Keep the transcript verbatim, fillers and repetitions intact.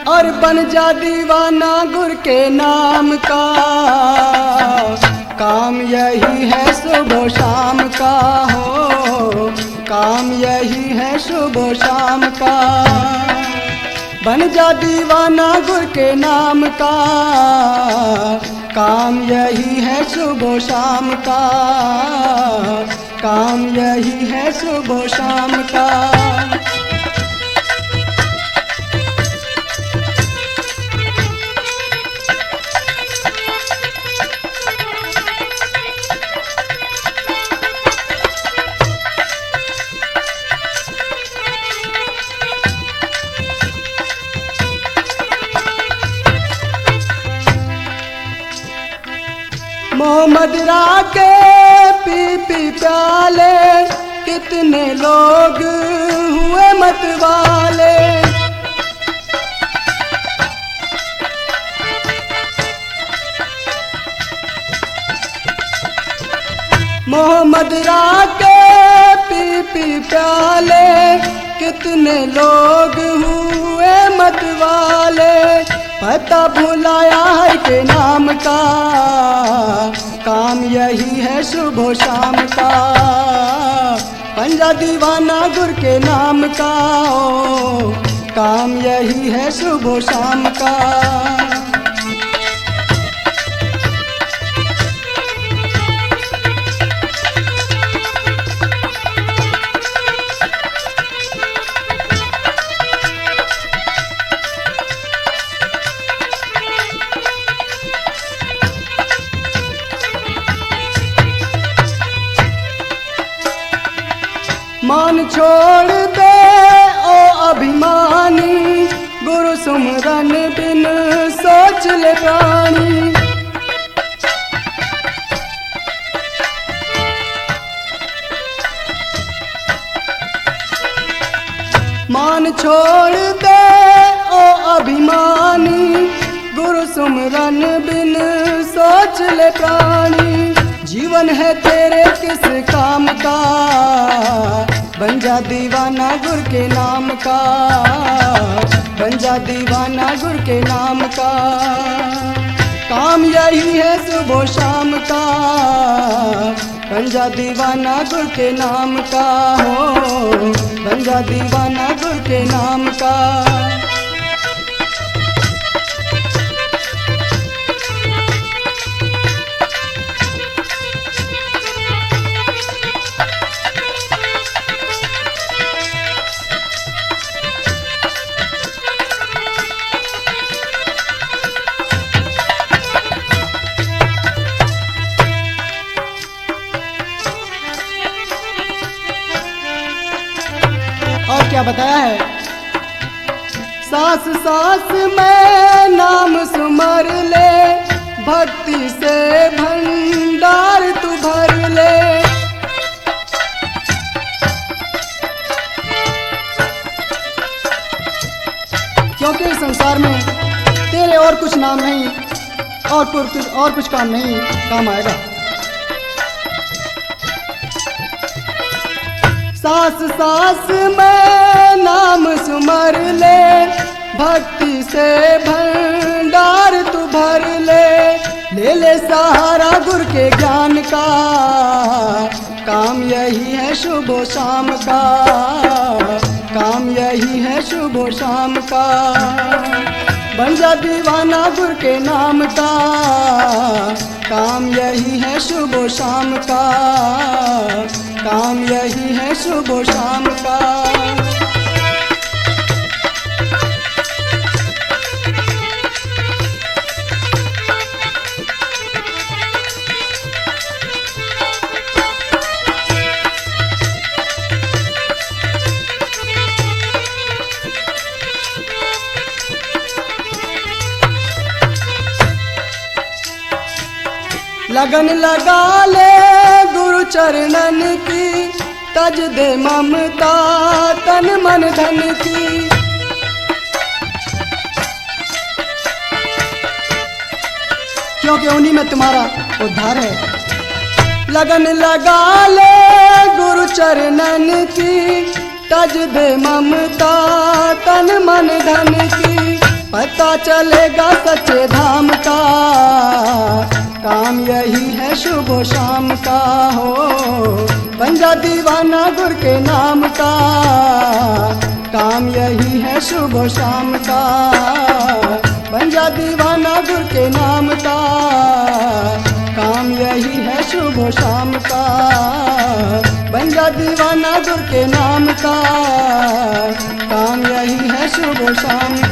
और बन जा दीवाना गुर के नाम का। काम यही है सुबह शाम का हो, काम यही है सुबह शाम का। बन जा दीवाना गुर के नाम का, काम यही है सुबह शाम का, काम यही है सुबह शाम का। मोहम्मद राके पी पी प्याले, कितने लोग हुए मतवाले। मोहम्मद राके पी पी प्याले, कितने लोग हुए मतवाले। पता भुलाया है के नाम का, काम यही है सुबह शाम का। पंजा दीवाना गुर के नाम का, ओ, काम यही है सुबह शाम का। मान छोड़ दे ओ अभिमानी, गुरु सुमरन बिन सोच ले प्राणी। मान छोड़ दे ओ अभिमानी, गुरु सुमरन बिन सोच ले प्राणी। जीवन है तेरे किस काम का, बन जा दीवाना गुर के नाम का, बन जा दीवाना गुर के नाम का। काम यही है सुबह शाम का, बन जा दीवाना गुर के नाम का हो, बन जा दीवाना गुर के नाम का। और क्या बताया है? सांस सांस में नाम सुमर ले, भक्ति से भंडार तू भर ले। क्योंकि इस संसार में तेरे और कुछ नाम नहीं, और कुछ और कुछ काम नहीं काम आएगा। सांस सांस में नाम सुमर ले, भक्ति से भंडार तू भर ले। ले ले सहारा गुर के ज्ञान का, काम यही है सुबह शाम का, काम यही है सुबह शाम का। बन जा दीवाना गुर के नाम का, काम यही है सुबह शाम का, काम यही है सुबह शाम का। लगन लगा ले गुरु चरणन की, तज दे ममता तन मन धन की। क्योंकि उन्हीं में तुम्हारा उद्धार है। लगन लगा ले गुरु चरणन की, तज दे ममता तन मन धन की। पता चलेगा सच्चे धाम का, काम यही है सुबह शाम का हो। बन जा दीवाना गुर के नाम का, काम यही है सुबह शाम का। बन जा दीवाना गुर के नाम का, काम यही है सुबह शाम का। बन जा दीवाना गुर के नाम का, काम यही है सुबह शाम